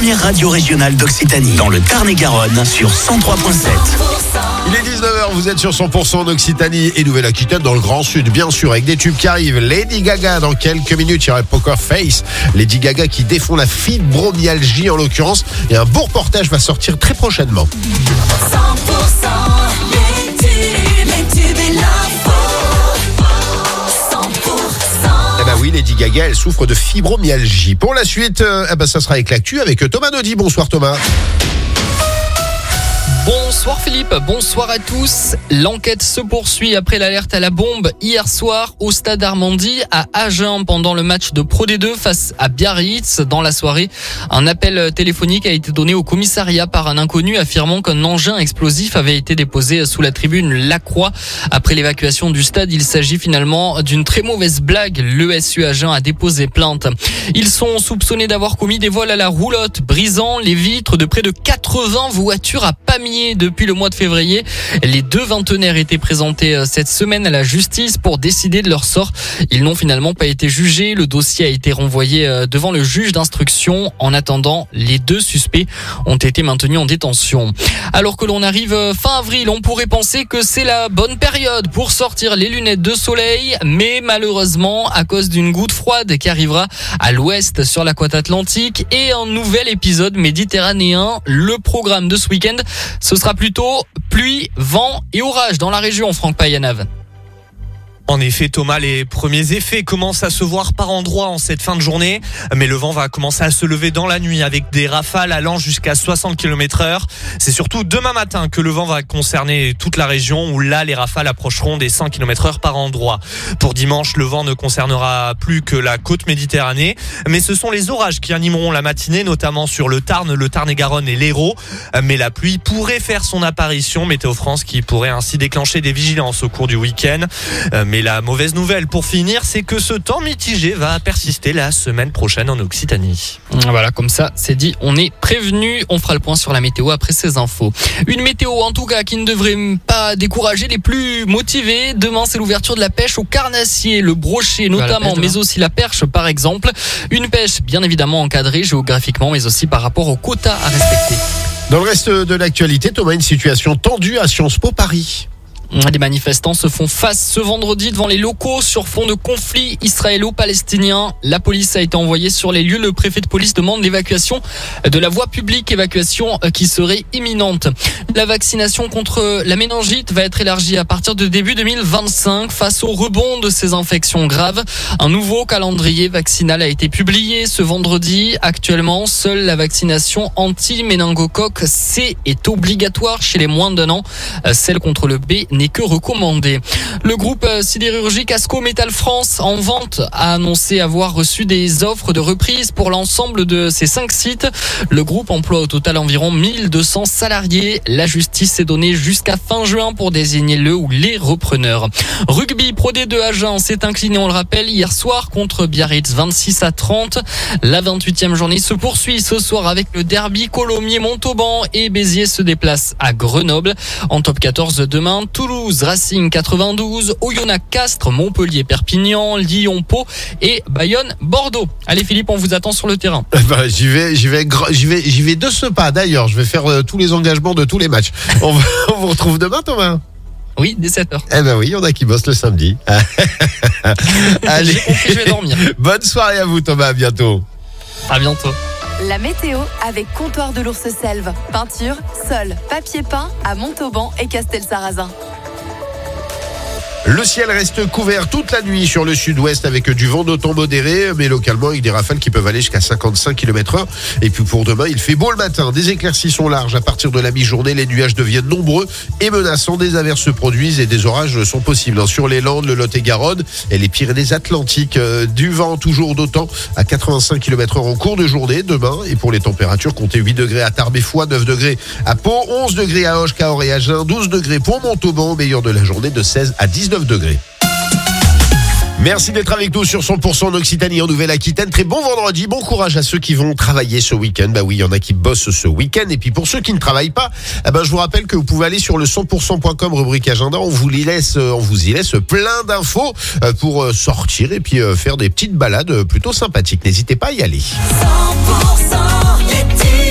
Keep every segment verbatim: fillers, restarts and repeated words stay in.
première radio régionale d'Occitanie, dans le Tarn-et-Garonne, sur cent trois virgule sept. Il est dix-neuf heures, vous êtes sur cent pour cent en Occitanie et Nouvelle-Aquitaine dans le Grand Sud, bien sûr, avec des tubes qui arrivent. Lady Gaga dans quelques minutes, il y aura Poker Face. Lady Gaga qui défend la fibromyalgie en l'occurrence. Et un beau reportage va sortir très prochainement. cent pour cent les tubes, les tubes et l'info. cent pour cent. Eh ben oui, Lady Gaga, elle souffre de fibromyalgie. Pour la suite, euh, eh ben ça sera avec l'actu avec Thomas Naudy. Bonsoir Thomas. Bonsoir Philippe, bonsoir à tous. L'enquête se poursuit après l'alerte à la bombe hier soir au stade Armandie à Agen pendant le match de Pro D deux face à Biarritz. Dans la soirée, un appel téléphonique a été donné au commissariat par un inconnu affirmant qu'un engin explosif avait été déposé sous la tribune Lacroix. Après l'évacuation du stade, il s'agit finalement d'une très mauvaise blague. L'E S U Agen a déposé plainte. Ils sont soupçonnés d'avoir commis des vols à la roulotte, brisant les vitres de près de quatre-vingts voitures à Pamiers. Depuis le mois de février, les deux vingtenaires étaient présentés cette semaine à la justice pour décider de leur sort. Ils n'ont finalement pas été jugés. Le dossier a été renvoyé devant le juge d'instruction. En attendant, les deux suspects ont été maintenus en détention. Alors que l'on arrive fin avril, on pourrait penser que c'est la bonne période pour sortir les lunettes de soleil, mais malheureusement, à cause d'une goutte froide qui arrivera à l'ouest sur la côte atlantique et un nouvel épisode méditerranéen, le programme de ce week-end, ce sera plutôt pluie, vent et orage dans la région, Franck Payanave. En effet, Thomas, les premiers effets commencent à se voir par endroits en cette fin de journée. Mais le vent va commencer à se lever dans la nuit avec des rafales allant jusqu'à soixante kilomètres heure. C'est surtout demain matin que le vent va concerner toute la région où là, les rafales approcheront des cent kilomètres heure par endroit. Pour dimanche, le vent ne concernera plus que la côte Méditerranée. Mais ce sont les orages qui animeront la matinée, notamment sur le Tarn, le Tarn-et-Garonne et l'Hérault. Mais la pluie pourrait faire son apparition. Météo France qui pourrait ainsi déclencher des vigilances au cours du week-end. Mais la mauvaise nouvelle pour finir, c'est que ce temps mitigé va persister la semaine prochaine en Occitanie. Voilà, comme ça, c'est dit, on est prévenu. On fera le point sur la météo après ces infos. Une météo, en tout cas, qui ne devrait pas décourager les plus motivés. Demain, c'est l'ouverture de la pêche au carnassier, le brochet notamment, voilà, mais aussi la perche, par exemple. Une pêche, bien évidemment, encadrée géographiquement, mais aussi par rapport aux quotas à respecter. Dans le reste de l'actualité, Thomas, une situation tendue à Sciences Po Paris. Les manifestants se font face ce vendredi devant les locaux sur fond de conflit israélo-palestinien. La police a été envoyée sur les lieux. Le préfet de police demande l'évacuation de la voie publique, évacuation qui serait imminente. La vaccination contre la méningite va être élargie à partir de début deux mille vingt-cinq face au rebond de ces infections graves. Un nouveau calendrier vaccinal a été publié ce vendredi. Actuellement, seule la vaccination anti-méningocoque C est obligatoire chez les moins d'un an. Celle contre le B n'est que recommandé. Le groupe sidérurgique Asco Métal France, en vente, a annoncé avoir reçu des offres de reprise pour l'ensemble de ses cinq sites. Le groupe emploie au total environ mille deux cents salariés. La justice s'est donnée jusqu'à fin juin pour désigner le ou les repreneurs. Rugby Pro D deux Agen s'est incliné, on le rappelle, hier soir contre Biarritz vingt-six à trente. La vingt-huitième journée se poursuit ce soir avec le derby Colomiers-Montauban et Béziers se déplace à Grenoble. En top quatorze demain, Toulouse, Racing quatre-vingt-douze, Oyonnax, Castres, Montpellier, Perpignan, Lyon, Pau et Bayonne, Bordeaux. Allez Philippe, on vous attend sur le terrain. Bah, j'y vais, j'y vais, j'y vais, j'y vais de ce pas. D'ailleurs, je vais faire euh, tous les engagements de tous les matchs. On, va, on vous retrouve demain, Thomas. Oui, dès sept heures. Eh ben oui, il y en a qui bossent le samedi. Allez, j'ai compris, je vais dormir. Bonne soirée à vous, Thomas. À bientôt. À bientôt. La météo avec Comptoir de l'Ours Selve. Peinture, sol, papier peint à Montauban et Castel-Sarrazin. Le ciel reste couvert toute la nuit sur le sud-ouest avec du vent d'automne modéré, mais localement avec des rafales qui peuvent aller jusqu'à cinquante-cinq kilomètres heure. Et puis pour demain, il fait beau le matin. Des éclaircies sont larges. À partir de la mi-journée, les nuages deviennent nombreux et menaçants. Des averses se produisent et des orages sont possibles. Sur les Landes, le Lot-et-Garonne et les Pyrénées-Atlantiques. Du vent toujours d'autant à quatre-vingt-cinq kilomètres heure en cours de journée demain. Et pour les températures, comptez huit degrés à Tarbes et Foix, neuf degrés à Pau, onze degrés à Auch, Cahors et Agen, douze degrés pour Montauban, au meilleur de la journée de seize à dix-neuf degrés. Merci d'être avec nous sur cent pour cent en Occitanie, en Nouvelle-Aquitaine. Très bon vendredi, bon courage à ceux qui vont travailler ce week-end. Bah oui, il y en a qui bossent ce week-end. Et puis pour ceux qui ne travaillent pas, eh ben je vous rappelle que vous pouvez aller sur le cent pour cent point com, rubrique agenda. On vous y laisse, on vous y laisse plein d'infos pour sortir et puis faire des petites balades plutôt sympathiques. N'hésitez pas à y aller. cent pour cent les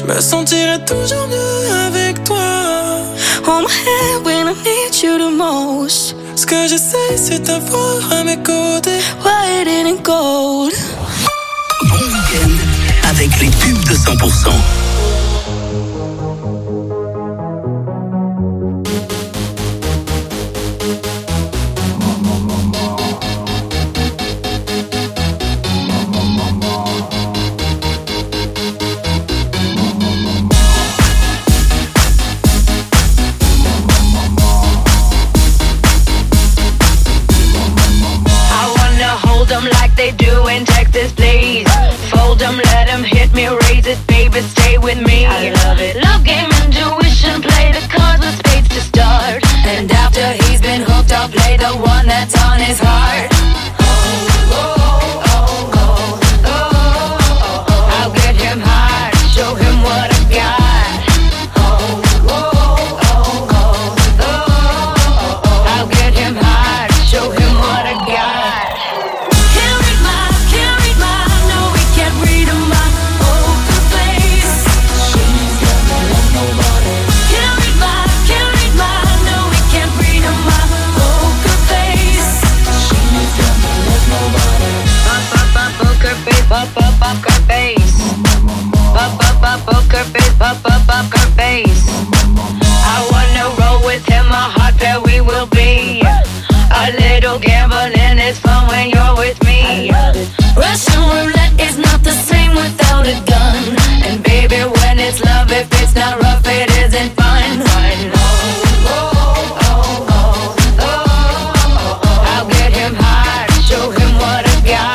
Je me sentirai toujours mieux avec toi. On my head when I need you the most. Ce que j'essaie c'est t'avoir à mes côtés. White and gold. Bon week-end avec les pubs de cent pour cent. Like they do in Texas, please. Fold them, let them hit me, raise it, baby, stay with me. I love it. Love game, intuition, play the cards with spades to start. And after he's been hooked, I'll play the one that's on his heart. Oh, oh, oh, oh, oh, oh, oh. I'll get him hard, show him what I got. Oh, oh, oh, oh, oh, oh. I'll get him hard, show him what I got. Pop up up her face. Pop up up poker face. Pop up up her face. I wanna roll with him, a hot pair we will be. A little gambling is fun when you're with me. Russian roulette is not the same without a gun. And baby, when it's love, if it's not rough, it isn't fun. Fun. Oh, oh, oh, oh, oh, oh, oh. I'll get him hard, show him what I got.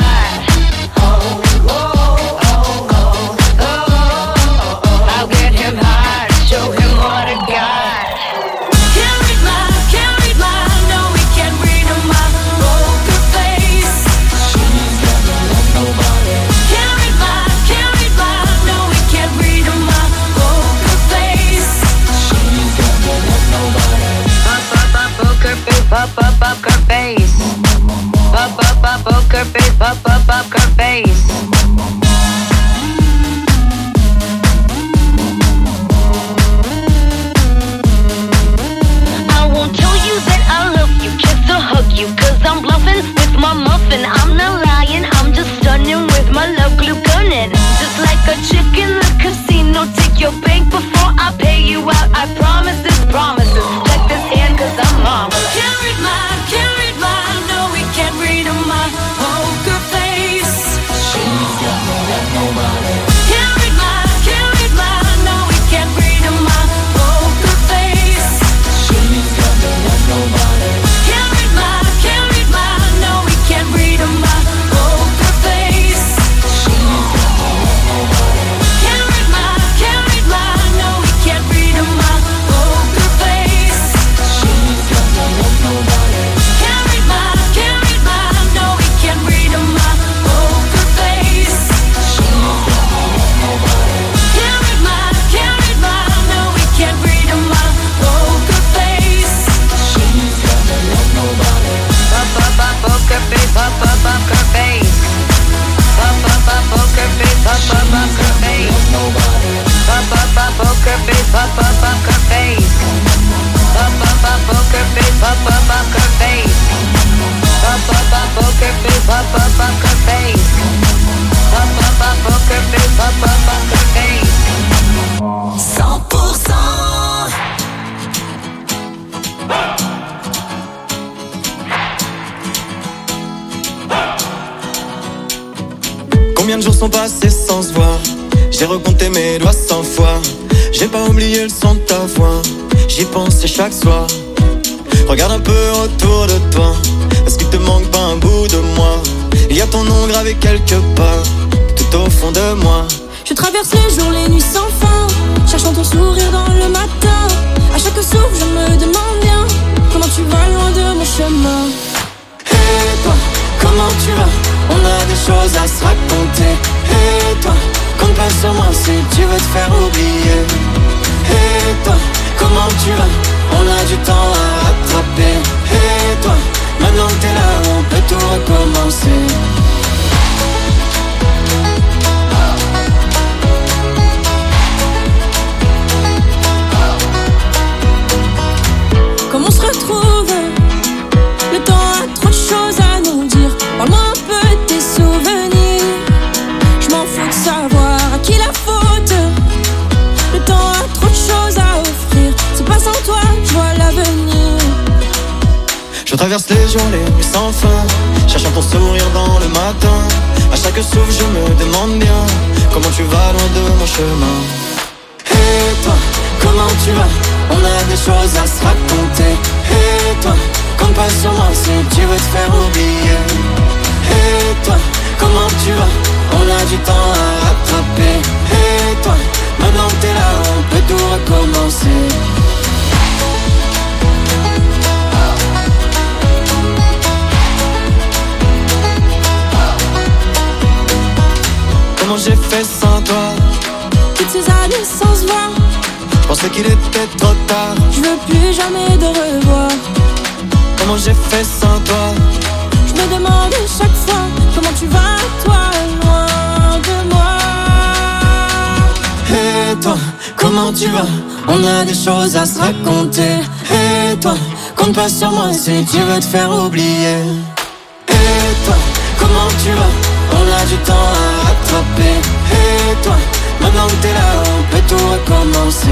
Pop up up her face. Pop up up poker face. Pop up up her face. I won't tell you that I love you, kiss or hug you, cause I'm bluffing with my muffin. I'm not lying, I'm just stunning with my love glue gunning. Just like a chick in the casino, take your bank before I pay you out. I promise this promises. Check this hand cause I'm marvelous. Can't read mine, can't read mine. No, we can't read my poker face. She's got me like nobody. Can't read mine, can't read mine. No, we can't read my poker face. She's got me like nobody. Can't read mine, can't read mine. No, we can't read my poker face. She's got me like nobody. Can't read mine, can't read mine. No, we can't read my poker face. She's got me like nobody. Can't read mine, can't read mine. No, we can't read my poker face. She's got me like nobody. Can't read mine, can't read mine. No, we can't read my poker face. She's got me like nobody. Pop up up poker face. Pop up up her face. Pop up up poker face. Pop up up her face. Pop up up poker face. Pop up up her face. Pop up up poker face. Pop up up her face. Pop up up poker face. Pop up up her face. Pop up up poker face. Pop up up her face. cent pour cent. Combien de jours sont passés sans se voir? J'ai recompté mes doigts cent fois. J'ai pas oublié le son de ta voix. J'y pensais chaque soir. Regarde un peu autour de toi. Est-ce qu'il te manque pas un bout de moi? Il y a ton nom gravé quelque part, tout au fond de moi. Je traverse les jours, les nuits sans fin, cherchant ton sourire dans le matin. À chaque souffle, je me demande bien comment tu vas loin de mon chemin. Et toi, comment tu vas? On a des choses à se raconter. Et toi, compte pas sur moi si tu veux te faire oublier. Et toi, comment tu vas? On a du temps à rattraper. Et toi, maintenant que t'es là, on peut tout recommencer. Je traverse les jours, les nuits sans fin, cherchant ton sourire dans le matin. À chaque souffle je me demande bien comment tu vas loin de mon chemin. Et toi, comment tu vas? On a des choses à se raconter. Et toi, compte pas sur moi si tu veux te faire oublier. Et toi, comment tu vas? On a du temps à rattraper. Et toi, maintenant que t'es là, on peut tout recommencer. Comment j'ai fait sans toi? Toutes ces années sans se voir, je pensais qu'il était trop tard. je veux plus jamais de revoir. Comment j'ai fait sans toi? Je me demande chaque fois comment tu vas, toi, loin de moi. Et toi, comment tu vas? On a des choses à se raconter. Et toi, compte pas sur moi si tu veux te faire oublier. Et toi, comment tu vas? On a du temps à rattraper. Et toi, maintenant que t'es là, on peut tout recommencer.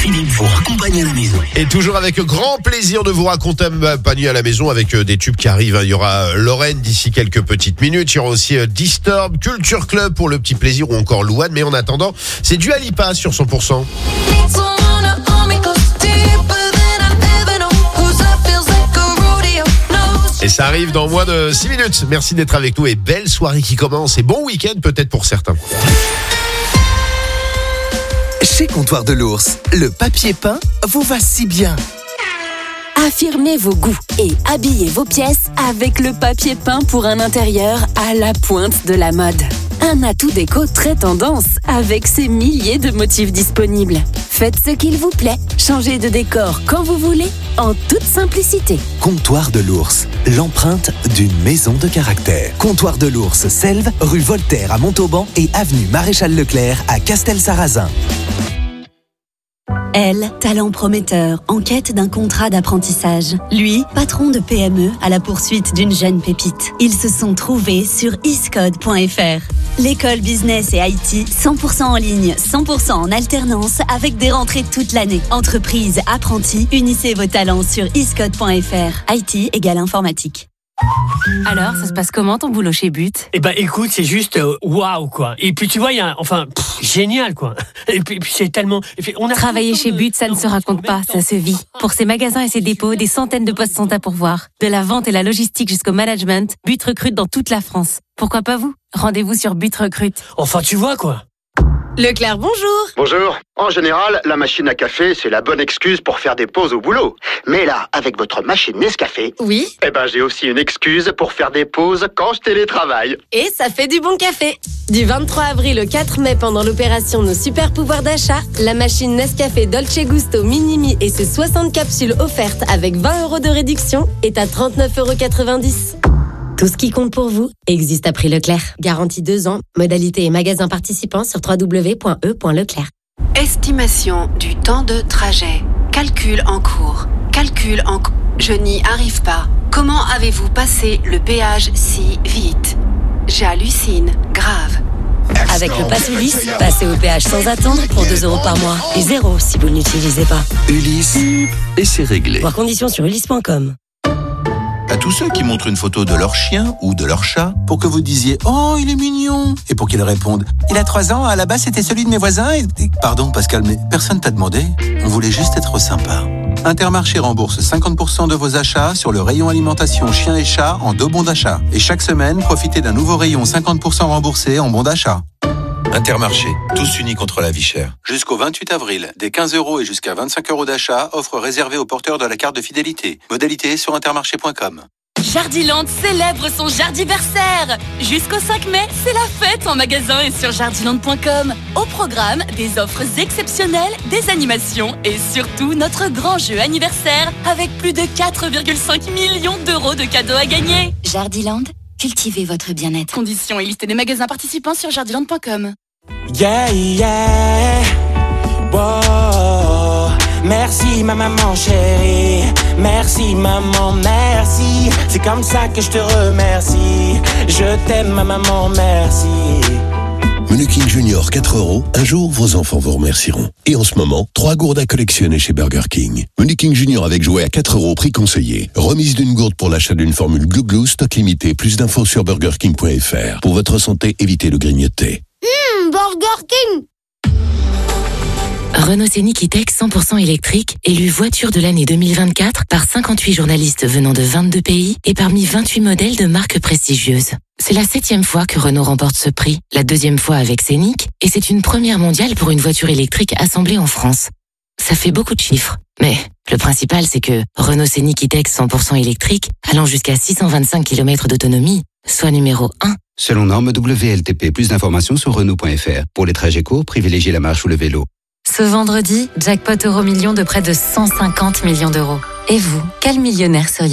Philippe vous raccompagne à la maison. Et toujours avec grand plaisir de vous raccompagner à la maison avec des tubes qui arrivent. Il y aura Lorraine d'ici quelques petites minutes. Il y aura aussi Disturb, Culture Club pour le petit plaisir ou encore Louane. Mais en attendant, c'est Dua Lipa sur cent pour cent. Et ça arrive dans moins de six minutes. Merci d'être avec nous et belle soirée qui commence. Et bon week-end peut-être pour certains. Chez Comptoir de l'Ours, le papier peint vous va si bien. Affirmez vos goûts et habillez vos pièces avec le papier peint pour un intérieur à la pointe de la mode. Un atout déco très tendance avec ses milliers de motifs disponibles. Faites ce qu'il vous plaît. Changez de décor quand vous voulez, en toute simplicité. Comptoir de l'Ours, l'empreinte d'une maison de caractère. Comptoir de l'Ours, Selve, rue Voltaire à Montauban et avenue Maréchal Leclerc à Castel-Sarrazin. Elle, talent prometteur, en quête d'un contrat d'apprentissage. Lui, patron de P M E à la poursuite d'une jeune pépite. Ils se sont trouvés sur iscode point f r. L'école business et I T, cent pour cent en ligne, cent pour cent en alternance, avec des rentrées toute l'année. Entreprise, apprentis, unissez vos talents sur iscode point f r. I T égale informatique. Alors, ça se passe comment ton boulot chez But ? Eh ben, écoute, c'est juste waouh, wow, quoi. Et puis, tu vois, il y a, enfin, pff, génial, quoi. Et puis, et puis c'est tellement. Puis, on a Travailler chez But, ça ne se raconte pas, ça se vit. Pour ses magasins et ses dépôts, des centaines de postes sont à pourvoir. De la vente et la logistique jusqu'au management, But recrute dans toute la France. Pourquoi pas vous ? Rendez-vous sur But Recrute. Enfin, tu vois, quoi. Leclerc, bonjour. Bonjour. En général, la machine à café, c'est la bonne excuse pour faire des pauses au boulot. Mais là, avec votre machine Nescafé, oui, eh ben j'ai aussi une excuse pour faire des pauses quand je télétravaille. Et ça fait du bon café. Du vingt-trois avril au quatre mai, pendant l'opération Nos Super Pouvoirs d'achat, la machine Nescafé Dolce Gusto Minimi et ses soixante capsules offertes avec vingt euros de réduction est à trente-neuf euros quatre-vingt-dix. Tout ce qui compte pour vous existe à prix Leclerc. Garantie deux ans. Modalité et magasins participants sur w w w point e point leclerc. Estimation du temps de trajet. Calcul en cours. Calcul en cours. Je n'y arrive pas. Comment avez-vous passé le péage si vite ? J'hallucine. Grave. Avec le pass Ulysse, passez au péage sans attendre pour deux euros par mois. Et zéro si vous ne l'utilisez pas. Ulysse, et c'est réglé. Voir conditions sur ulysse point com. À tous ceux qui montrent une photo de leur chien ou de leur chat pour que vous disiez « Oh, il est mignon !» et pour qu'ils répondent « Il a trois ans, à la base c'était celui de mes voisins et... » Pardon Pascal, mais personne t'a demandé. On voulait juste être sympa. Intermarché rembourse cinquante pour cent de vos achats sur le rayon alimentation chien et chat en deux bons d'achat. Et chaque semaine, profitez d'un nouveau rayon cinquante pour cent remboursé en bons d'achat. Intermarché, tous unis contre la vie chère. Jusqu'au vingt-huit avril, des quinze euros et jusqu'à vingt-cinq euros d'achat, offre réservée aux porteurs de la carte de fidélité. Modalité sur intermarché point com. Jardiland célèbre son Jardiversaire. Jusqu'au cinq mai, c'est la fête en magasin et sur jardiland point com. Au programme, des offres exceptionnelles, des animations et surtout notre grand jeu anniversaire avec plus de quatre virgule cinq millions d'euros de cadeaux à gagner. Jardiland, cultivez votre bien-être. Conditions et liste des magasins participants sur jardiland point com. Yeah, yeah, wow. Merci ma maman chérie, merci maman, merci. C'est comme ça que je te remercie. Je t'aime ma maman, merci. Menu King Junior quatre euros, un jour vos enfants vous remercieront. Et en ce moment, trois gourdes à collectionner chez Burger King. Menu King Junior avec jouet à quatre euros, prix conseillé. Remise d'une gourde pour l'achat d'une formule Glou Glou, stock limité. Plus d'infos sur burger king point f r. Pour votre santé, évitez le grignoter. Mmh, Burger King. Renault Scénic E-Tech cent pour cent électrique, élu voiture de l'année deux mille vingt-quatre par cinquante-huit journalistes venant de vingt-deux pays et parmi vingt-huit modèles de marques prestigieuses. C'est la septième fois que Renault remporte ce prix, la deuxième fois avec Scénic, et c'est une première mondiale pour une voiture électrique assemblée en France. Ça fait beaucoup de chiffres, mais le principal c'est que Renault Scénic E-Tech cent pour cent électrique, allant jusqu'à six cent vingt-cinq kilomètres d'autonomie, soit numéro un. Selon norme W L T P, plus d'informations sur Renault point f r. Pour les trajets courts, privilégiez la marche ou le vélo. Ce vendredi, jackpot euro million de près de cent cinquante millions d'euros. Et vous, quel millionnaire seriez-vous ?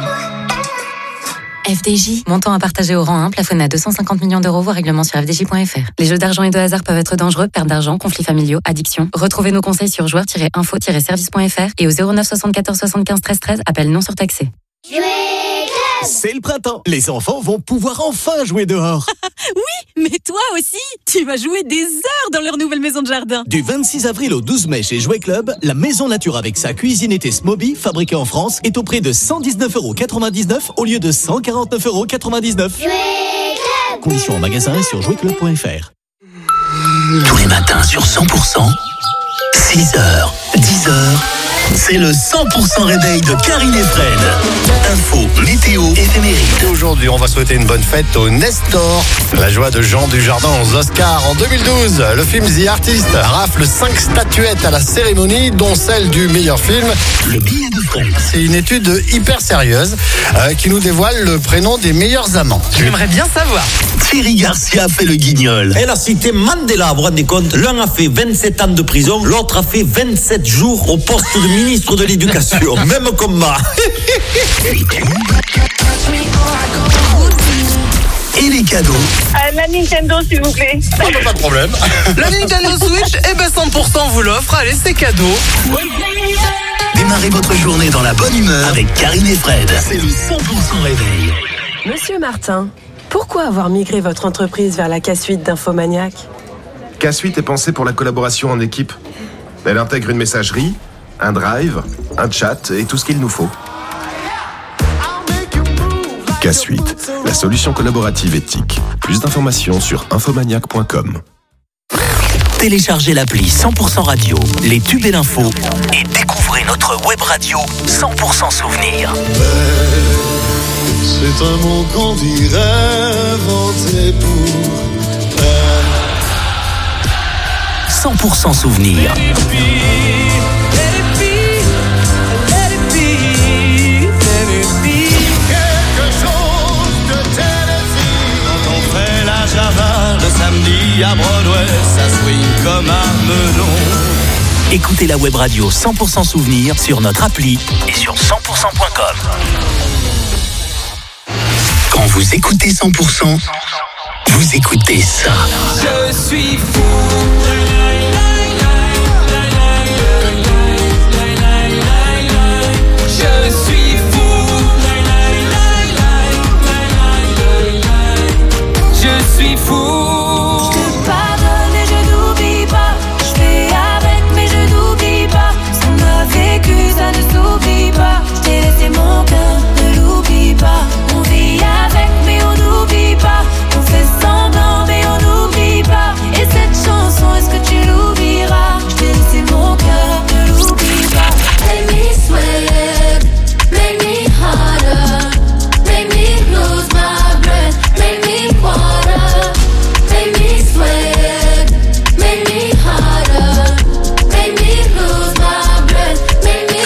F D J, montant à partager au rang un, plafonné à deux cent cinquante millions d'euros, voire règlement sur f d j point f r. Les jeux d'argent et de hasard peuvent être dangereux, perte d'argent, conflits familiaux, addiction. Retrouvez nos conseils sur joueurs tiret info tiret service point f r et au zéro neuf soixante-quatorze soixante-quinze treize treize, appel non surtaxé. C'est le printemps. Les enfants vont pouvoir enfin jouer dehors. Oui, mais toi aussi, tu vas jouer des heures dans leur nouvelle maison de jardin. Du vingt-six avril au douze mai chez Jouet Club, la Maison Nature avec sa cuisine été Smoby, fabriquée en France, est au prix de cent dix-neuf euros quatre-vingt-dix-neuf au lieu de cent quarante-neuf euros quatre-vingt-dix-neuf. Jouet Club. Conditions en magasin et sur jouet club point f r. Tous les matins sur cent pour cent, six heures, dix heures, c'est le cent pour cent réveil de Karine et Fred. Info, météo, éphéméride. Et aujourd'hui, on va souhaiter une bonne fête au Nestor. La joie de Jean Dujardin aux Oscars. En deux mille douze, le film The Artist rafle cinq statuettes à la cérémonie, dont celle du meilleur film. Le billet de Fred. C'est une étude hyper sérieuse euh, qui nous dévoile le prénom des meilleurs amants. J'aimerais bien savoir. Thierry Garcia fait le guignol. Elle a cité Mandela, vous vous rendez compte? L'un a fait vingt-sept ans de prison, l'autre a fait vingt-sept jours au poste de ministre de l'Éducation. Même combat. Et les cadeaux. Euh, la Nintendo, s'il vous plaît. Oh, bah, pas de problème. La Nintendo Switch, eh ben cent pour cent vous l'offre. Allez, c'est cadeau. Démarrez votre journée dans la bonne humeur avec Karine et Fred. C'est le cent pour cent réveil. Monsieur Martin, pourquoi avoir migré votre entreprise vers la K Suite d'Infomaniac? K Suite est pensée pour la collaboration en équipe. Elle intègre une messagerie, un drive, un chat et tout ce qu'il nous faut. K Suite, la solution collaborative éthique. Plus d'informations sur infomaniac point com. Téléchargez l'appli cent pour cent radio, les tubes et l'info, et découvrez notre web radio cent pour cent souvenir. C'est un mot qu'on dirait inventé pour cent pour cent souvenir. Le samedi à Broadway, ça swing comme un melon. Écoutez la web radio cent pour cent souvenir sur notre appli et sur cent pour cent point com. Quand vous écoutez cent pour cent, vous écoutez ça. Je suis fou. Je suis fou. Je suis fou. Je te pardonne et je n'oublie pas. Je fais avec mais je n'oublie pas. Ce qu'on a vécu ça ne s'oublie pas. Je t'ai laissé mon cœur, ne l'oublie pas. On vit avec mais on n'oublie pas. On fait semblant mais on n'oublie pas. Et cette chanson est-ce que tu l'oublieras? Je t'ai laissé mon cœur, ne l'oublie pas. Make me sweat, make me harder, make me lose my breath, make me water, make me sweat, make me harder, make me lose my breath, make me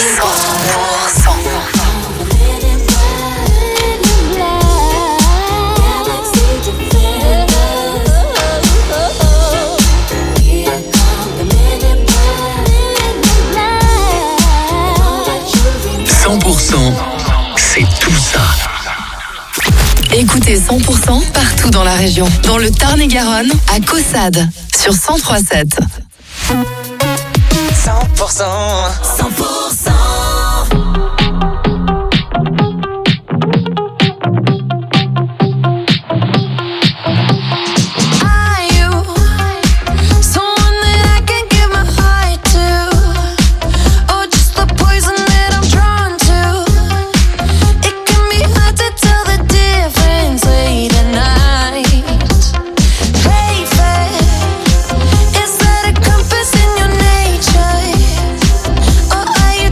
cent pour cent, c'est tout ça. Écoutez cent pour cent partout dans la région. Dans le Tarn-et-Garonne, à Caussade, sur cent trois sept. cent pour cent. cent pour cent. Is that a compass in your nature? Or are you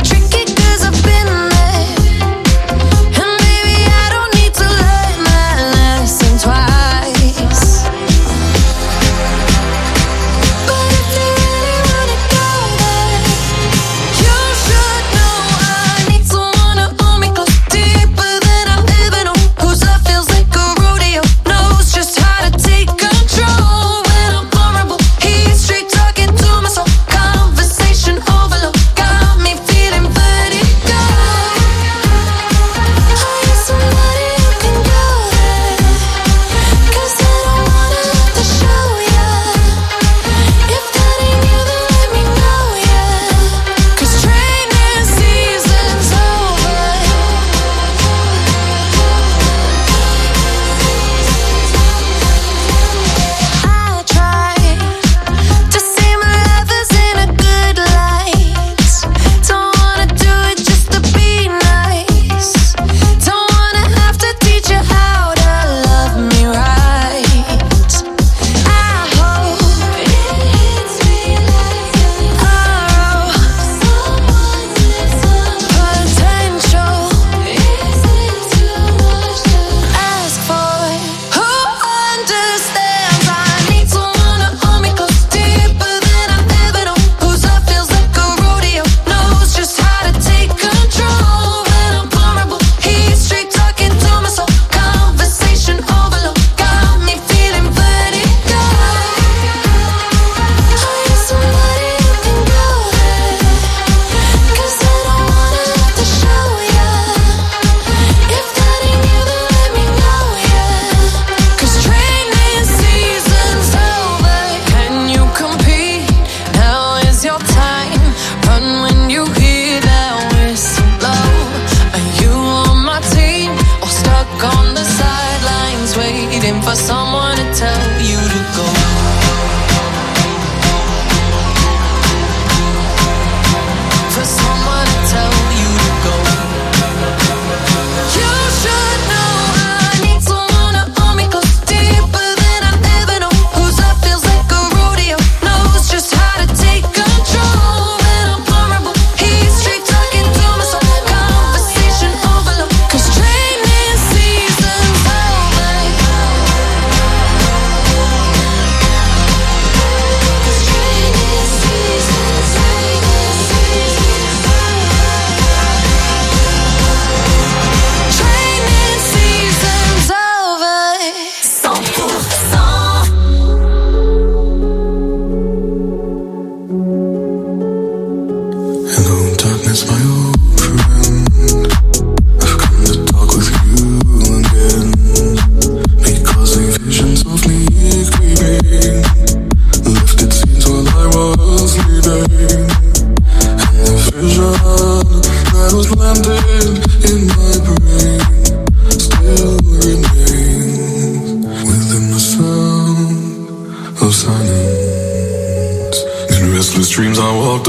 the streams I walked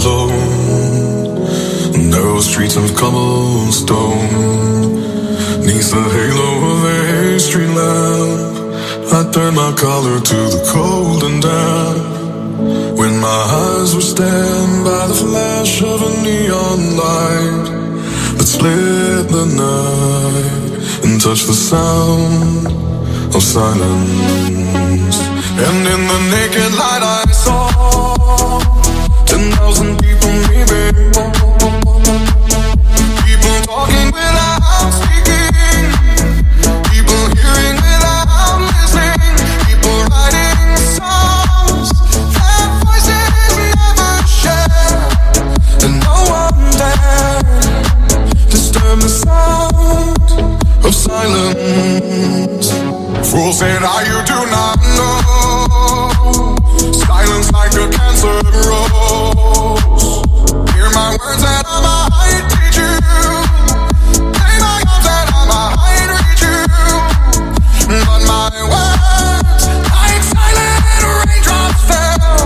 alone, narrow streets of cobblestone. Neath the halo of a street lamp, I turned my collar to the cold and damp. When my eyes were stabbed by the flash of a neon light that split the night and touched the sound of silence. And in the naked light I saw ten thousand people maybe, people talking without speaking, people hearing without listening, people writing songs that voices never share, and no one dared disturb the sound of silence. Fool said, "Ah, you do not know. Silence like a cancer grows. Hear my words and I might teach you. Play my arms and I might reach you. But my words, like silent raindrops fell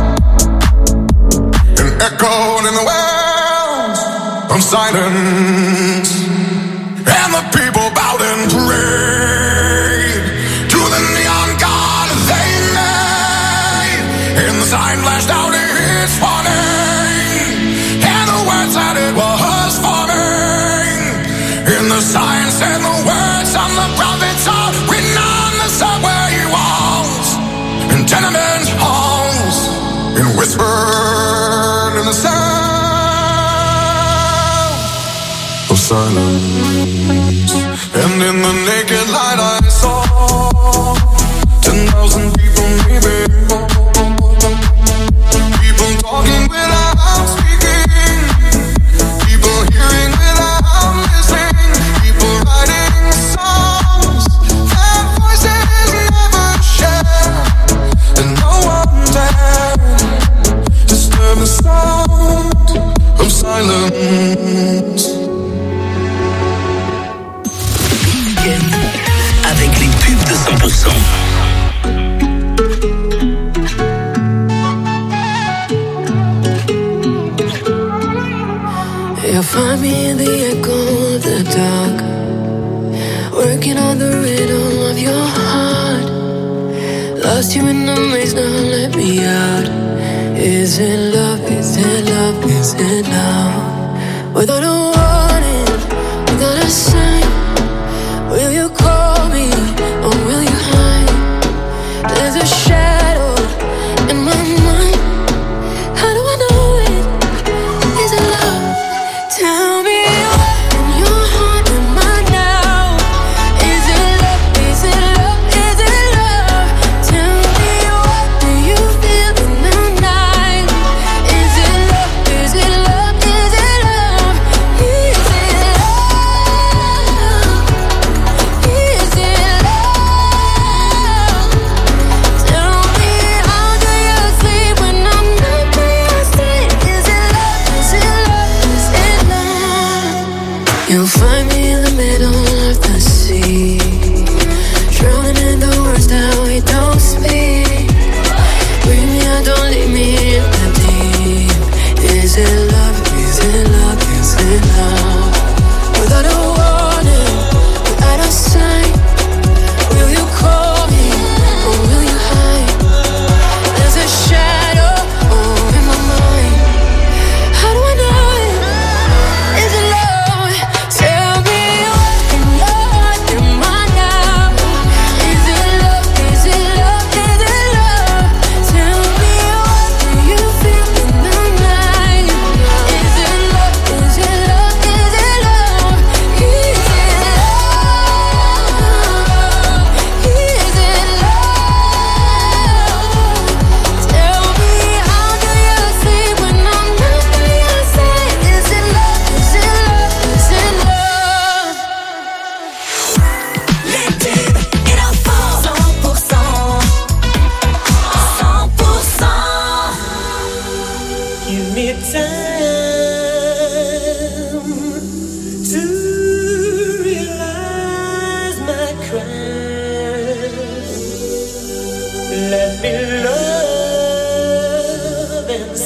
and echoed in the wells of silence. And the people bowed and prayed to the neon god they made. And the sign flashed out its warning, and the words that it was forming. And the sign said the words on the prophets are written on the subway walls and tenement halls, and whispered in the sound of silence. And in the naked light I saw ten thousand people maybe, people talking without speaking, people hearing without listening, people writing songs that voices never share, and no one dared disturb the sound of silence. Avec les pubs de cent pour cent. You'll find me in the echo of the dark, working on the rhythm of your heart. Lost you in the maze, now let me out. Is it love, is it love, is it love? Without a warning, without a sign, will you call me or will you hide? There's a shadow in my mind. How do I know it? Is it love? Tell me what in your heart am I now? Is it love? Is it love? Is it love? Tell me what do you feel in the night? Is it love? Is it love? Is it love? Is it love? Is it love? Tell me how do you sleep when I'm not by your side? Is it love? Is it love? Is it love? You'll find me in the middle of the sea, drowning in the words that we don't speak. Bring me out, don't leave me in the deep. Is it love? Is it love? Is it love? Without a warning, without a sign, will you call me or will you hide? There's a shadow oh, in my mind. How do I know it? Is it love? Tell me what in your heart am I now? Is it love? Is it love? Is it love? Tell me what do you feel in the night? Is it love? Is it love? Is it love? Is it love? Is it love? Tell me how do you sleep when I'm not by your side? Is it love? Is it love? Is it love? Les tubes et l'info cent pour cent cent pour cent. Give me time to realize my crime. Let me love and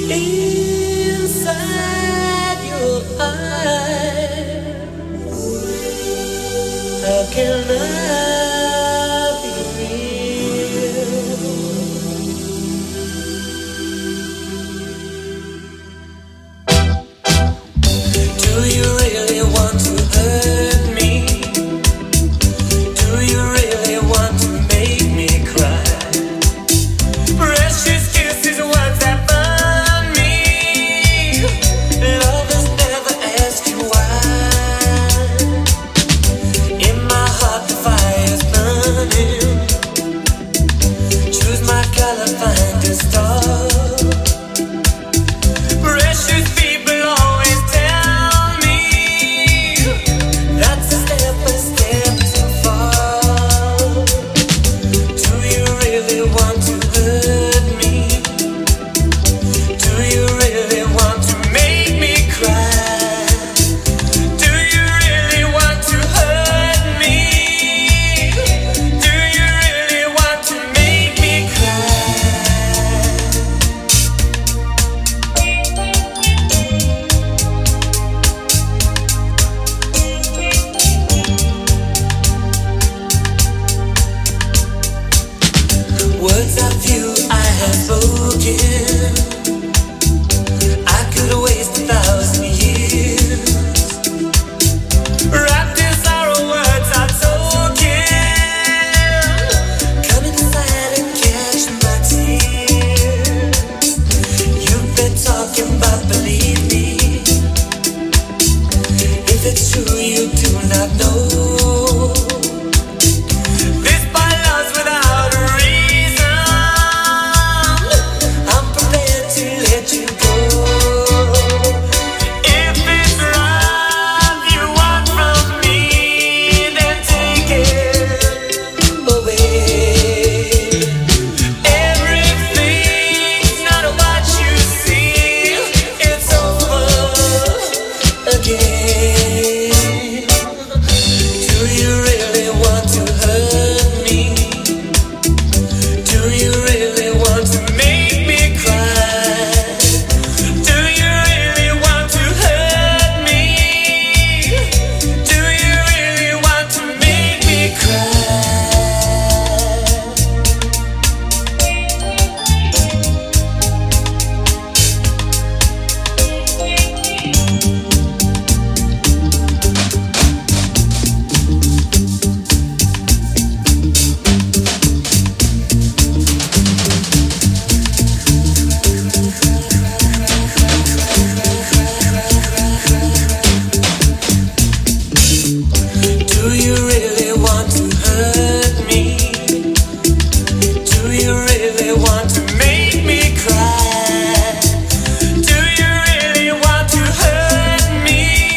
inside your eyes. How can I be real? Do you really want to hurt me? Do you really want to make me cry? Precious kisses, words that burn me. Lovers never ask you why. In my heart the fire's burning. Choose my color, find a star. Precious people always tell me that's a step, a step too far. Do you really want to hurt me? Do you really want to make me cry? Do you really want to hurt me? Do you really want to make me cry? Words of you I have spoken. I could waste a thousand years. Wrapped in sorrow, words are token. Come inside and catch my tears. You've been talking, but believe me, if it's true you do not know. This by love's without a reason. I'm prepared to let you go. If it's love you want from me, then take it away. Everything's not what you see. It's over again. Do you really want to hurt me? Do you really want to make me cry? Do you really want to hurt me? Do you really want to make me cry? Do you really want to hurt me? Do you really want to make me cry? Do you really want to hurt me?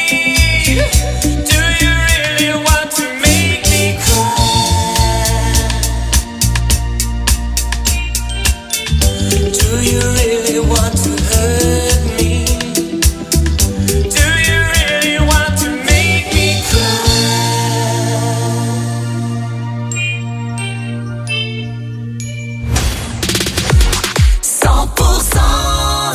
Do you really want to make me cry? Do you really want to hurt me? Do you really want to make me cry? cent pour cent.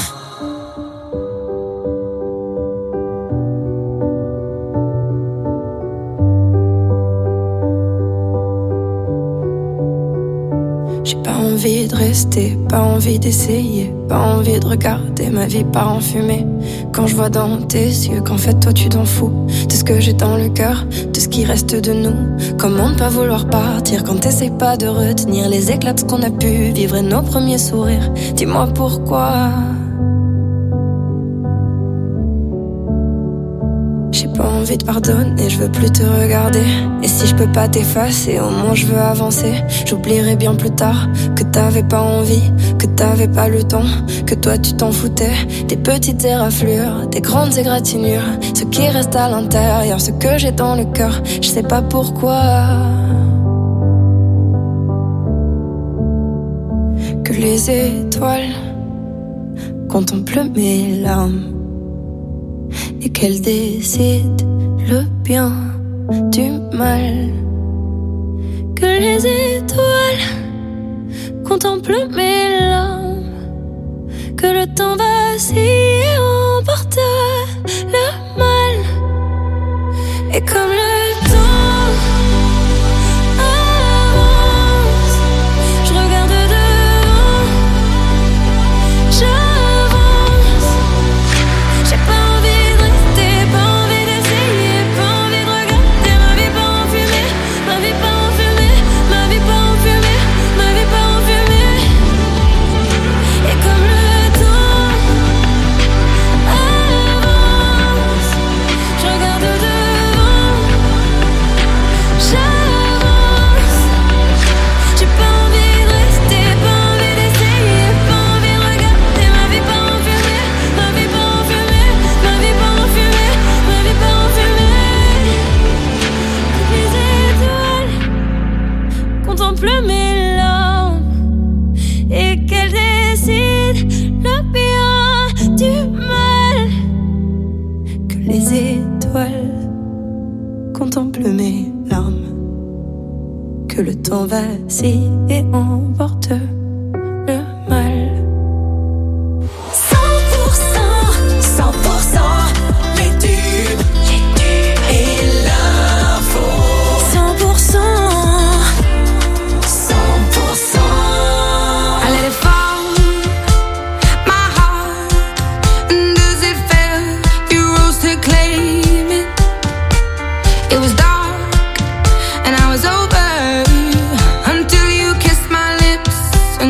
J'ai pas envie de rester, pas envie d'essayer, pas envie de regarder ma vie part en fumée. Quand je vois dans tes yeux qu'en fait toi tu t'en fous de ce que j'ai dans le cœur, de ce qui reste de nous. Comment ne pas vouloir partir quand t'essayes pas de retenir les éclats de ce qu'on a pu vivre et nos premiers sourires. Dis-moi pourquoi. J'ai pas envie de pardonner, je veux plus te regarder. Et si je peux pas t'effacer, au moins je veux avancer. J'oublierai bien plus tard que t'avais pas envie, que t'avais pas le temps, que toi tu t'en foutais. Des petites éraflures, des grandes égratignures, ce qui reste à l'intérieur, ce que j'ai dans le cœur. Je sais pas pourquoi. Que les étoiles contemplent mes larmes et qu'elles décident le bien du mal. Que les étoiles contemplent mes larmes, que le temps vacille et emporte le mal. Et comme le temps avance, je regarde devant, j'avance. J'ai pas envie de rester, pas envie d'essayer, pas envie de regarder ma vie pas en fumée, ma vie pas en fumée, ma vie pas en fumée, ma vie pas en fumée. Et comme le temps avance, je regarde devant, j'avance. J'ai pas envie de rester, pas envie d'essayer, pas envie de regarder ma vie pas en fumée, ma vie pas en fumée, ma vie pas en fumée, ma vie pas en fumée. Les étoiles contemplent mes larmes et qu'elles décident le bien du mal. Que les étoiles contemplent mes larmes, que le temps vacille et emporte le mal. cent pour cent, cent pour cent, les tubes, les tubes et l'info. cent pour cent, cent pour cent. I let it fall, my heart. And as it fell, you rose to claim it. It was dark, and I was over until you kissed my lips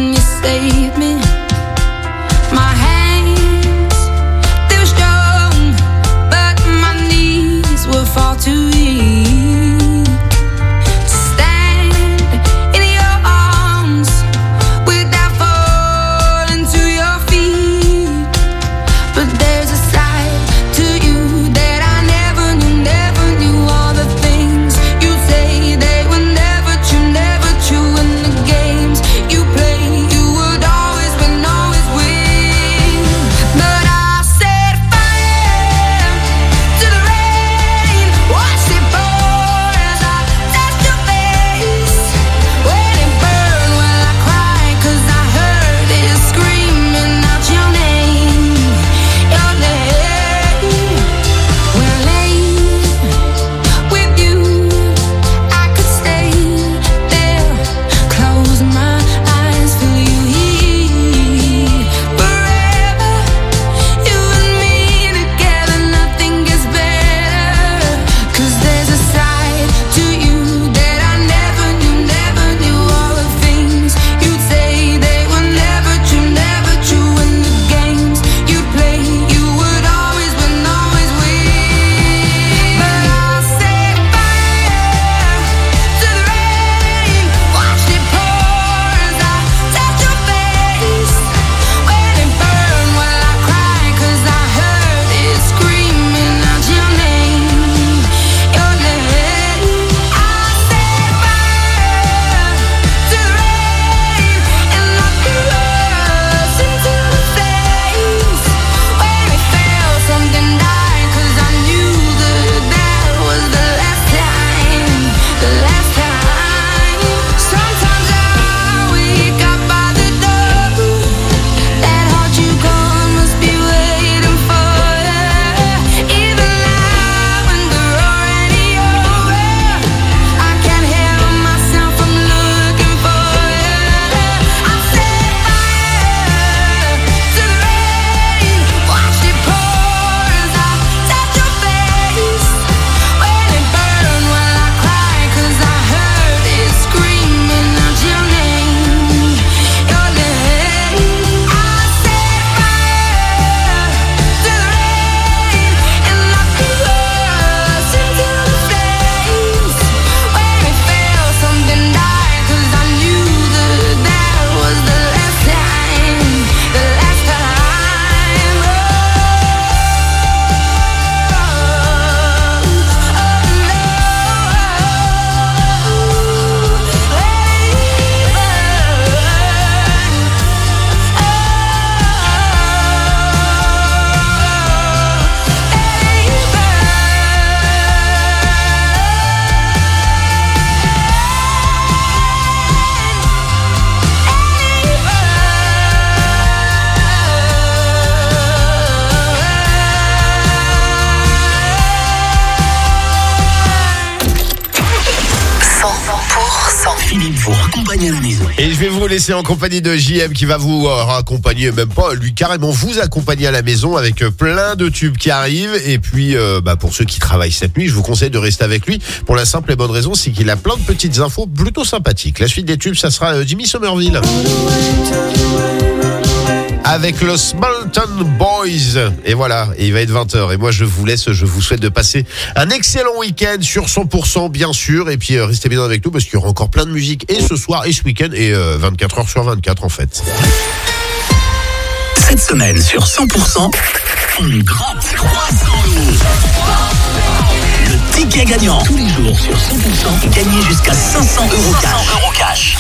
t'accompagne à la maison. Et je vais vous laisser en compagnie de J M qui va vous euh, accompagner, même pas, lui carrément vous accompagner à la maison avec euh, plein de tubes qui arrivent. Et puis, euh, bah, pour ceux qui travaillent cette nuit, je vous conseille de rester avec lui pour la simple et bonne raison, c'est qu'il a plein de petites infos plutôt sympathiques. La suite des tubes, ça sera euh, Jimmy Somerville. Avec los Smallton Boys. Et voilà, et il va être vingt heures. Et moi, je vous laisse, je vous souhaite de passer un excellent week-end sur cent pour cent, bien sûr. Et puis, euh, restez bien avec nous parce qu'il y aura encore plein de musique et ce soir et ce week-end et euh, vingt-quatre heures sur vingt-quatre, en fait. Cette semaine, sur cent pour cent, on gratte trois cents euros. Le ticket gagnant. Tous les jours sur cent pour cent, gagnez jusqu'à cinq cents euros cash.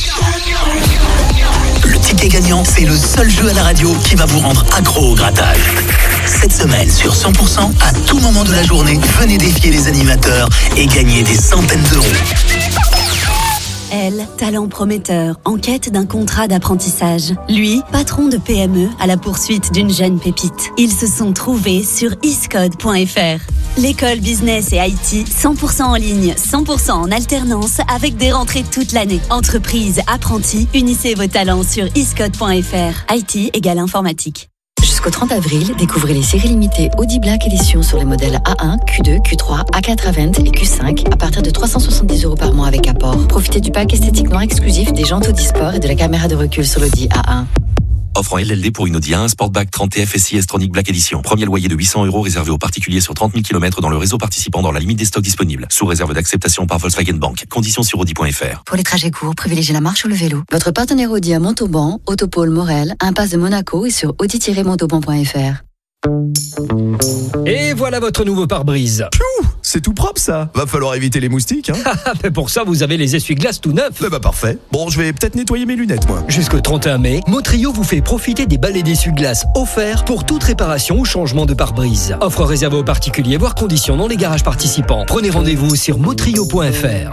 Le ticket gagnant, c'est le seul jeu à la radio qui va vous rendre accro au grattage. Cette semaine, sur cent pour cent, à tout moment de la journée, venez défier les animateurs et gagner des centaines d'euros. Elle, talent prometteur, en quête d'un contrat d'apprentissage. Lui, patron de P M E à la poursuite d'une jeune pépite. Ils se sont trouvés sur iscode point f r. L'école business et I T, cent pour cent en ligne, cent pour cent en alternance, avec des rentrées toute l'année. Entreprise, apprentis, unissez vos talents sur iscode point f r. I T égale informatique. Jusqu'au trente avril, découvrez les séries limitées Audi Black Edition sur les modèles A un, Q deux, Q trois, A quatre Avant et Q cinq à partir de trois cent soixante-dix euros par mois avec apport. Profitez du pack esthétiquement exclusif des jantes Audi Sport et de la caméra de recul sur l'Audi A un. Offre en L L D pour une Audi A un Sportback trente T F S I S-Tronic Black Edition. Premier loyer de huit cents euros réservé aux particuliers sur trente mille kilomètres dans le réseau participant dans la limite des stocks disponibles. Sous réserve d'acceptation par Volkswagen Bank. Conditions sur audi point f r. Pour les trajets courts, privilégiez la marche ou le vélo. Votre partenaire Audi à Montauban, Autopôle Morel, Impasse de Monaco et sur audi tiret montauban point f r. Et voilà votre nouveau pare-brise. Piou, c'est tout propre ça. Va falloir éviter les moustiques, hein. Mais pour ça, vous avez les essuie-glaces tout neufs. Eh bah parfait. Bon, je vais peut-être nettoyer mes lunettes, moi. Jusqu'au trente et un mai, Motrio vous fait profiter des balais d'essuie-glaces offerts pour toute réparation ou changement de pare-brise. Offre réservée aux particuliers, voire conditions dans les garages participants. Prenez rendez-vous sur motrio point f r.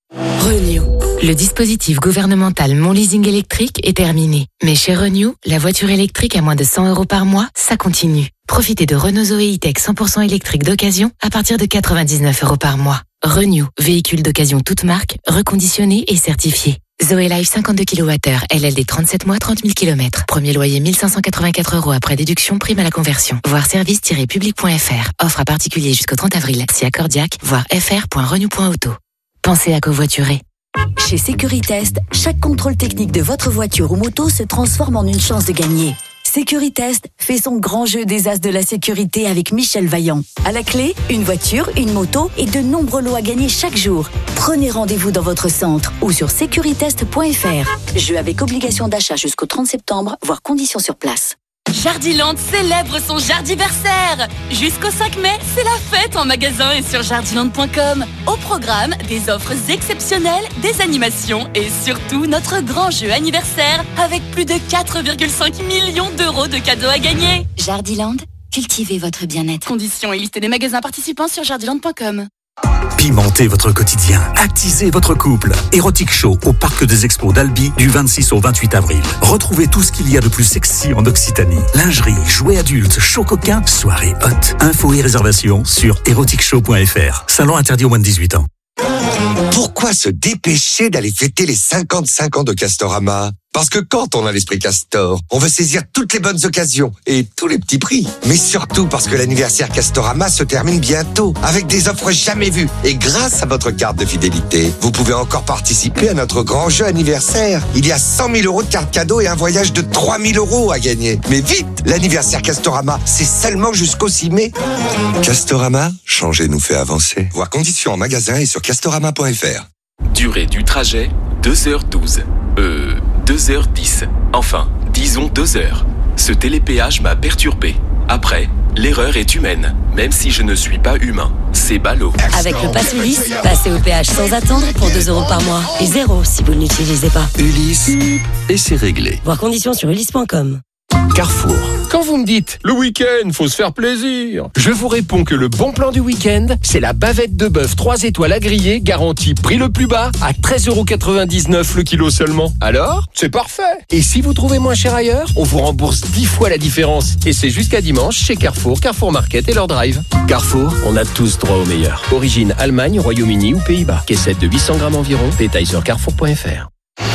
Renew. Le dispositif gouvernemental Mon Leasing électrique est terminé. Mais chez Renew, la voiture électrique à moins de cent euros par mois, ça continue. Profitez de Renault Zoé E-Tech cent pour cent électrique d'occasion à partir de quatre-vingt-dix-neuf euros par mois. Renew, véhicule d'occasion toute marque, reconditionné et certifié. Zoé Life cinquante-deux kilowattheures, L L D trente-sept mois, trente mille kilomètres. Premier loyer mille cinq cent quatre-vingt-quatre euros après déduction, prime à la conversion. Voir service tiret public point f r. Offre à particulier jusqu'au trente avril. Si accordiaque, voir f r point renew point auto. Pensez à covoiturer. Chez Sécuritest, chaque contrôle technique de votre voiture ou moto se transforme en une chance de gagner. Sécuritest fait son grand jeu des as de la sécurité avec Michel Vaillant. À la clé, une voiture, une moto et de nombreux lots à gagner chaque jour. Prenez rendez-vous dans votre centre ou sur sécuritest point f r. Jeu avec obligation d'achat jusqu'au trente septembre, voire conditions sur place. Jardiland célèbre son Jardiversaire. Jusqu'au cinq mai, c'est la fête en magasin et sur jardiland point com. Au programme, des offres exceptionnelles, des animations et surtout notre grand jeu anniversaire avec plus de quatre virgule cinq millions d'euros de cadeaux à gagner. Jardiland, cultivez votre bien-être. Conditions et liste des magasins participants sur jardiland point com. Pimentez votre quotidien, attisez votre couple. Erotic Show au Parc des Expos d'Albi du vingt-six au vingt-huit avril. Retrouvez tout ce qu'il y a de plus sexy en Occitanie. Lingerie, jouets adultes, show coquin, soirée hot. Infos et réservations sur erotic show point f r. Salon interdit aux moins de dix-huit ans. Pourquoi se dépêcher d'aller fêter les cinquante-cinq ans de Castorama ? Parce que quand on a l'esprit Castor, on veut saisir toutes les bonnes occasions et tous les petits prix. Mais surtout parce que l'anniversaire Castorama se termine bientôt avec des offres jamais vues. Et grâce à votre carte de fidélité, vous pouvez encore participer à notre grand jeu anniversaire. Il y a cent mille euros de cartes cadeaux et un voyage de trois mille euros à gagner. Mais vite, l'anniversaire Castorama, c'est seulement jusqu'au six mai. Castorama, changer nous fait avancer. Voir conditions en magasin et sur castorama point f r. Durée du trajet, deux heures douze. Euh, deux heures dix. Enfin, disons deux heures. Ce télépéage m'a perturbé. Après, l'erreur est humaine, même si je ne suis pas humain. C'est ballot. Avec le pass Ulysse, passez au péage sans attendre pour deux euros par mois. Et zéro si vous ne l'utilisez pas. Ulysse, et c'est réglé. Voir conditions sur ulysse point com. Carrefour. Quand vous me dites « le week-end, faut se faire plaisir », je vous réponds que le bon plan du week-end, c'est la bavette de bœuf trois étoiles à griller, garantie prix le plus bas, à treize euros quatre-vingt-dix-neuf le kilo seulement. Alors, c'est parfait. Et si vous trouvez moins cher ailleurs, on vous rembourse dix fois la différence. Et c'est jusqu'à dimanche chez Carrefour, Carrefour Market et leur drive. Carrefour, on a tous droit au meilleur. Origine Allemagne, Royaume-Uni ou Pays-Bas. Caissette de huit cents grammes environ. Détails sur carrefour point f r.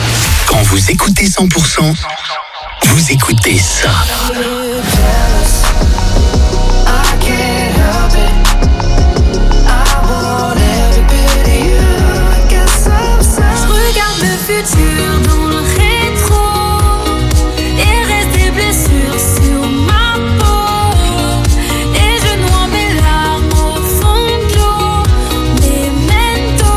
Quand vous écoutez cent pour cent, vous écoutez ça. Je regarde le futur dans le rétro et reste des blessures sur ma peau. Et je noie mes larmes au fond de l'eau. Memento.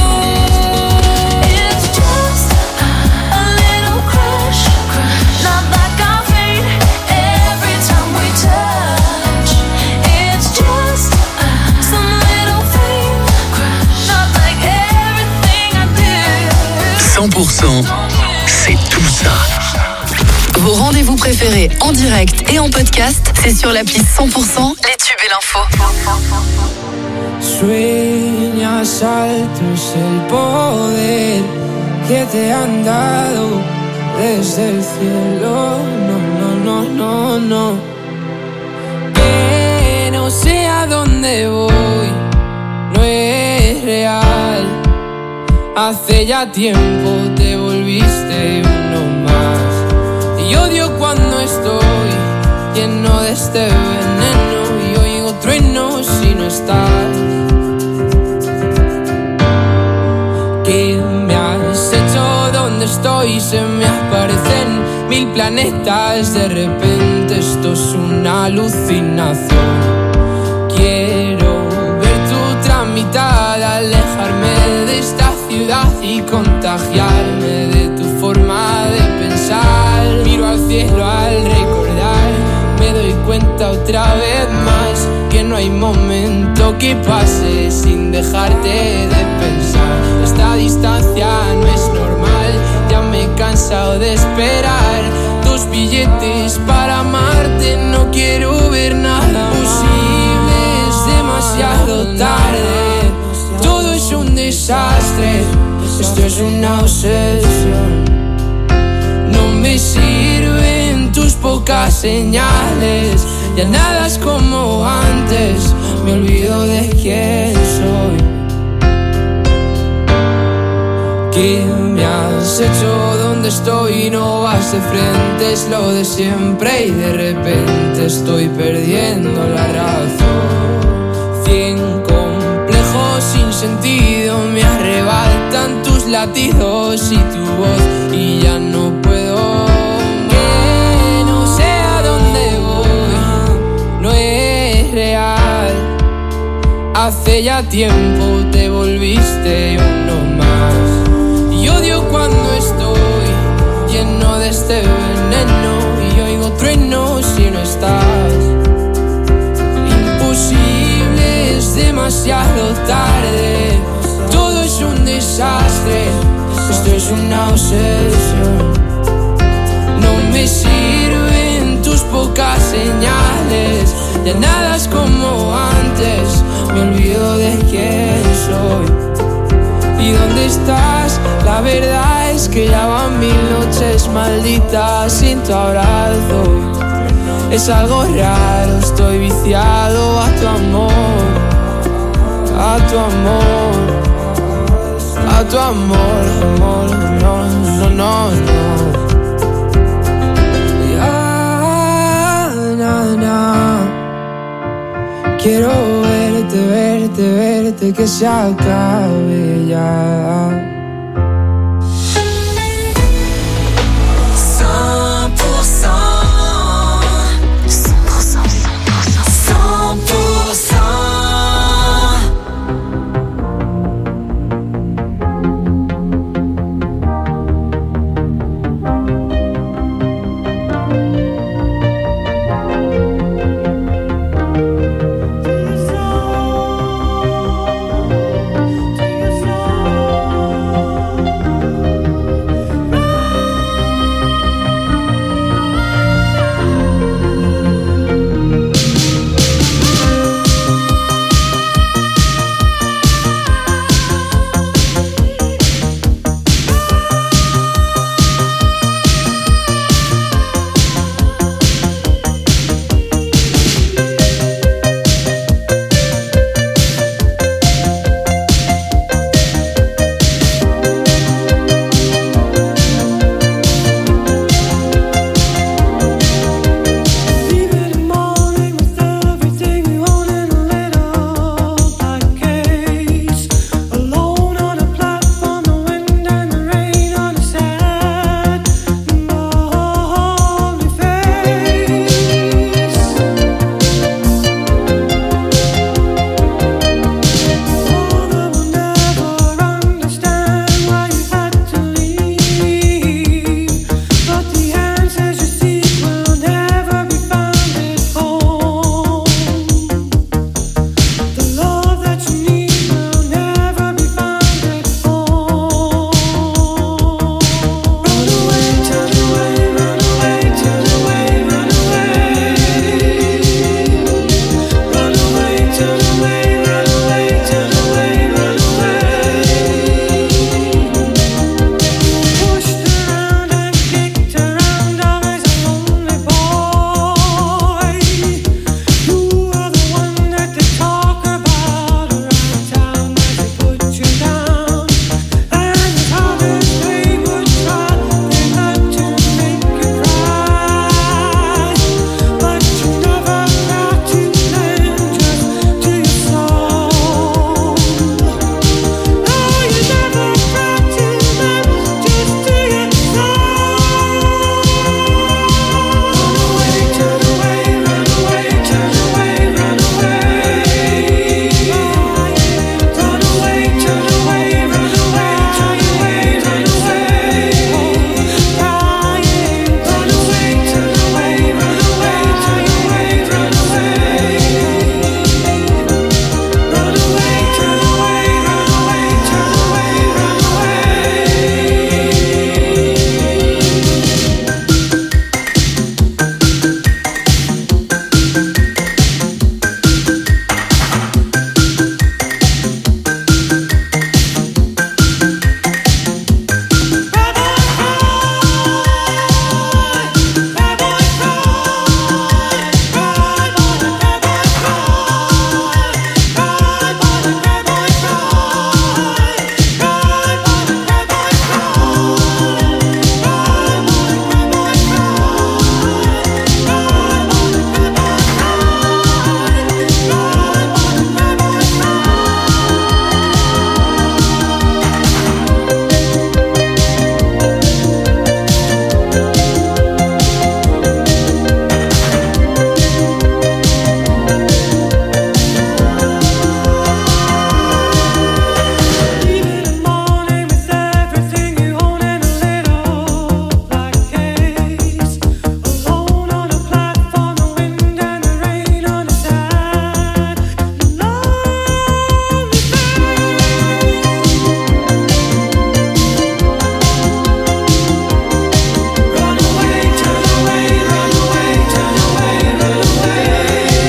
It's just a little crush, not like I fade every time we touch. It's just some little thing, not like everything I do. cent pour cent, c'est tout ça. Vos rendez-vous préférés en direct et en podcast, c'est sur l'appli cent pour cent, les tubes et l'info. Sueñas alto es el poder que te han dado desde el cielo. No, no, no, no, no. Que no sé a dónde voy, no es real. Hace ya tiempo te volviste uno más. Y odio cuando estoy lleno de este veneno y oigo truenos si no estás. ¿Qué me has hecho? ¿Dónde estoy? Se me aparecen mil planetas. De repente esto es una alucinación. Quiero ver tu tramitar, alejarme de esta ciudad y contagiarme de tu forma de pensar. Miro al cielo al recordar, me doy cuenta otra vez más que no hay momento que pase sin dejarte de pensar. Esta distancia no es normal, ya me he cansado de esperar tus billetes para amarte. No quiero ver nada posible, es demasiado tarde. Todo es un desastre, esto es una obsesión. No me sirven tus pocas señales, ya nada es como antes, me olvido de quién soy. ¿Qué me has hecho? ¿Dónde estoy? No vas de frente, es lo de siempre y de repente estoy perdiendo la razón. Cien complejos sin sentido me arrebatan tus latidos y tu voz y ya no puedo. Que no sé a dónde voy, no es real. Hace ya tiempo te volviste uno más. Y odio cuando estoy lleno de este veneno y oigo truenos si no estás. Imposible, es demasiado tarde. Todo es un desastre, esto es una obsesión. No me sirven tus pocas señales, ya nada es como antes, me olvido de quién soy. ¿Y dónde estás? La verdad es que ya van mil noches malditas sin tu abrazo. Es algo raro, estoy viciado a tu amor, a tu amor, a tu amor, amor, no, no, no, no. Ya, na, na. Quiero verte, verte, verte, que se acabe ya.